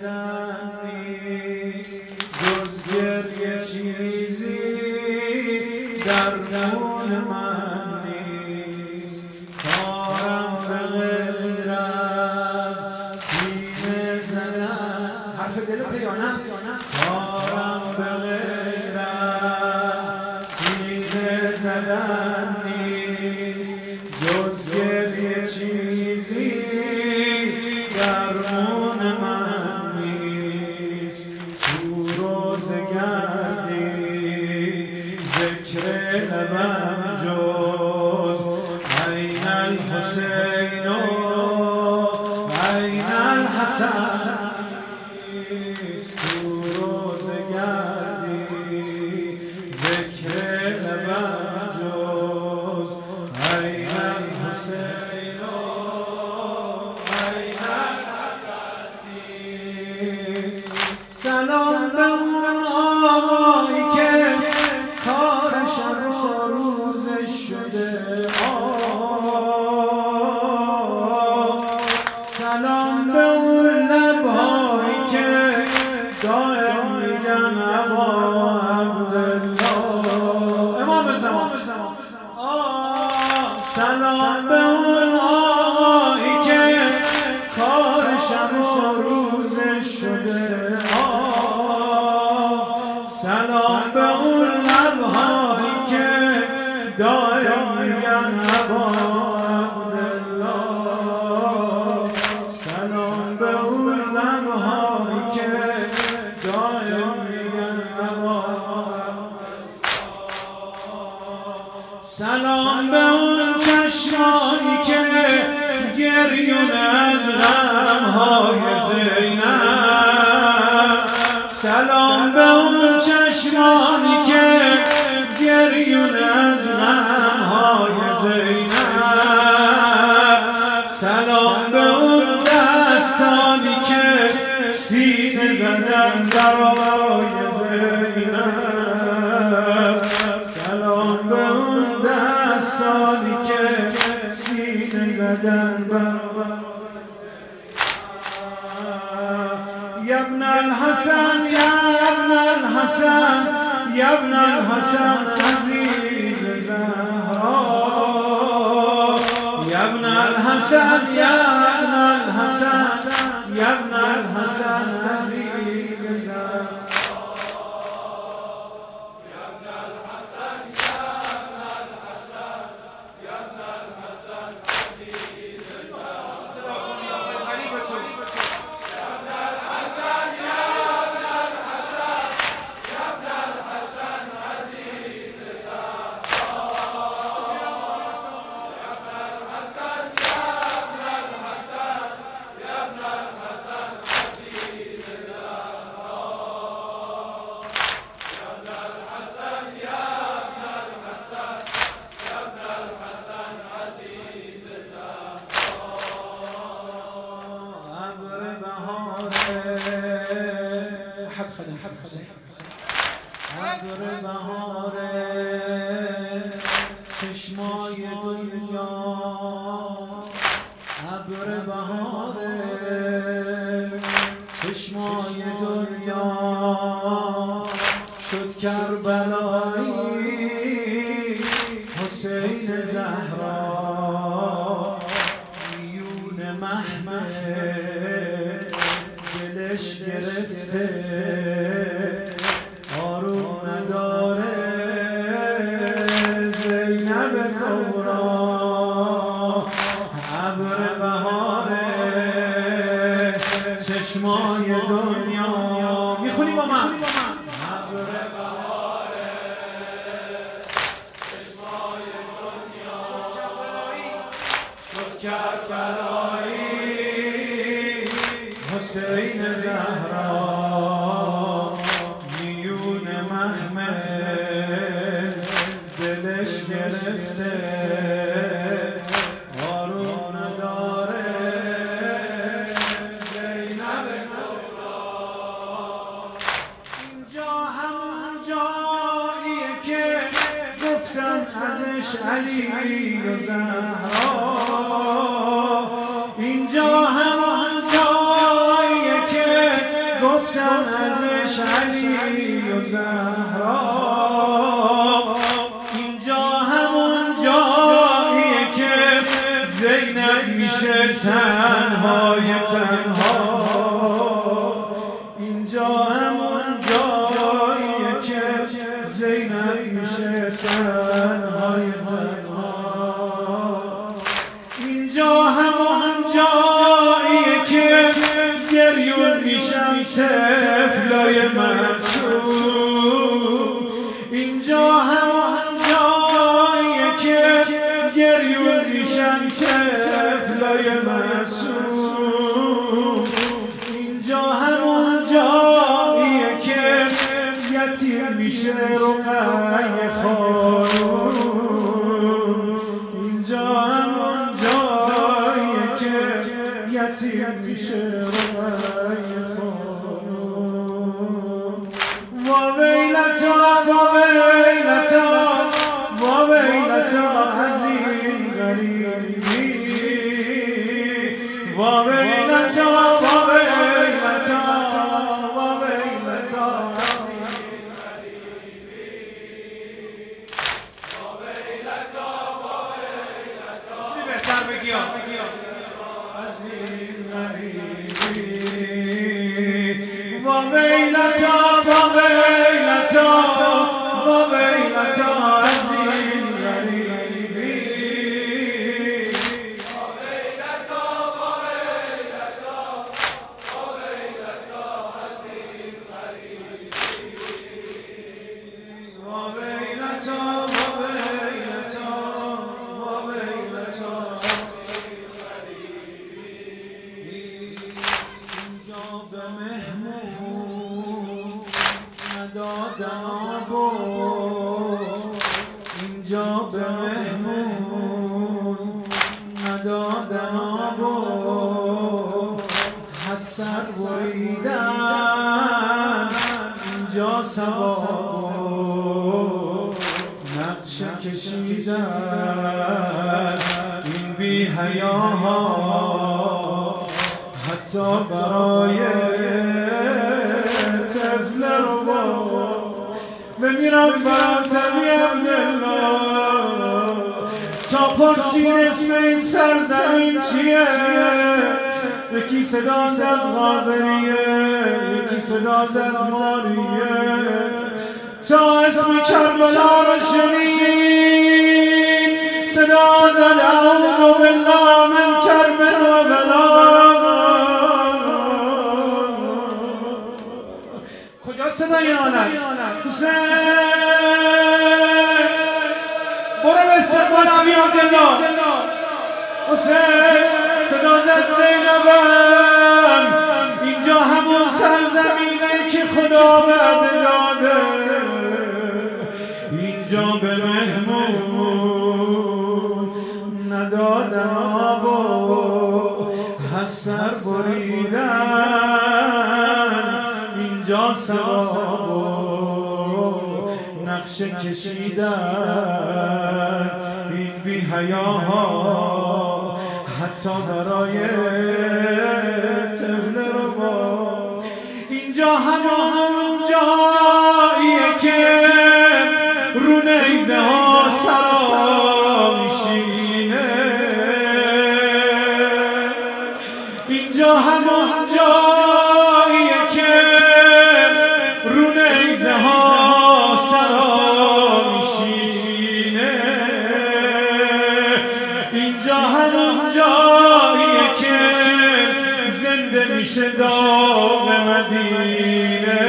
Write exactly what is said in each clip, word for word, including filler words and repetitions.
زدن نیست جز گریه چیزی درون من نیست کارم به غیر از سینه زدن حرف دلته یا نه؟ کارم به غیر از سینه زدن نیست جز گریه چیزی درون من نیست تو روز گردی ذکر لبم جز عین الحسین و عین الحسن نیست تو روز گردی ذکر لبم جز عین الحسین و عین الحسن نیست سلام به اون آقایی که کارش رو روزش شده سلام به اون لبهایی که دائم میگن ابا عبدالله امام زمان سلام به اون آقایی که کارش رو روزش شده سلام به اون لبهایی که دائم میگن ابا عبدالله سلام به اون لبهایی که دائم میگن ابا سلام به اون چشمانی که گریون از غمهای زینب سلام به اون چشمانی که گریون از غمهای زینب سلام به اون دستانی که سینه زدن برای زینب سلام به اون دستانی که سینه زدن برای یا ابن الحسن یا ابن الحسن یا ابن الحسن عزیز زهرا یا ابن الحسن یا ابن الحسن یا ابن الحسن عزیز زهرا ابر بهاره چشمای دنیا ابر بهاره چشمای دنیا شد کربلایی حسین زهرا میون محمد دلش گرفته آروم نداره زینب کبرا ابر بهاره چشمای دنیا میخونی با من ابر بهاره چشمای دنیا شد کربلایی حسین زهرا دلش گرفته آروم نداره زینب کبرا اینجا همون جاییه که گفتم ازش علی و زهرا اینجا همون جاییه که زهرا اینجا همون جاییه که زینب میشه تنهای تنها اینجا همون جاییه که زینب میشه تنهای تنها اینجا همون جاییه که گریون میشن طفلای معصوم اینجا همون جاییه که گریون میشن طفلای معصوم اینجا همون جاییه که یتیم میشه رقیه خانوم اینجا همون جاییه که یتیم میشه رقیه خانوم و ویلتا و ویلتا و ویلتا از این غریبی و ویلتا و ویلتا و ویلتا چی بهتر بگی از این غریبی و ویلتا و ویلتا و ویلتا از این غریبی و ویلتا و ویلتا و ویلتا از این غریبی و ویلتا و ویلتا و ویلتا اینجا به مهمون ندادن آبو اینجا به مهمون ندادن آبو حسر بریدن اینجا ثوابو نقشه کشیدن این بی حیاها حتی برای طفل رو بمیرم برات ابن الله تا پرسین اسم این سرزمین چیه یکی صدا زد قادریه یکی صدا زد ماریه تا اسم کربلا رو شنید صدا زد اعوذ بالله من کرب و بلا کجاست صدای آنت حسین برو به استقبال علی عبدالله حسین صدا زد زینبم اینجا همون سرزمینه که خدا به داده اینجا به مهمون ندادن آبو حسر بریدن اینجا ثوابو نقشه کشیدن این بی حیاها حتی برای طفل رو با اینجا همون جاییه که رو نیزه ها سرا میشینه اینجا همون جاییه که رو نیزه ها سرا میشینه اینجا همون جاییه که زنده میشه داغ مدینه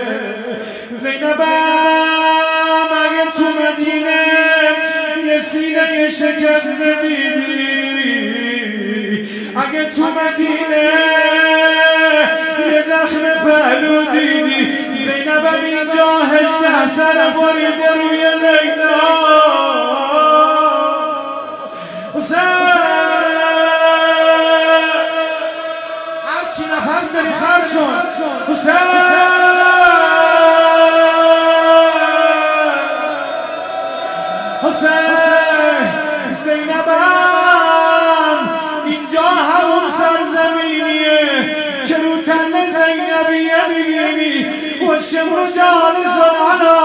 زینبم اگه تو مدینه یه سینه شکست دیدی اگه تو مدینه یه زخم پهلو دیدی زینبم اینجا هجده سر بریده روی نیزه هرچی نفس داری خرج کن حسین حسین زینبم اینجا همون سرزمینیه که رو تن زینبیه میبینی و والشمر جالس على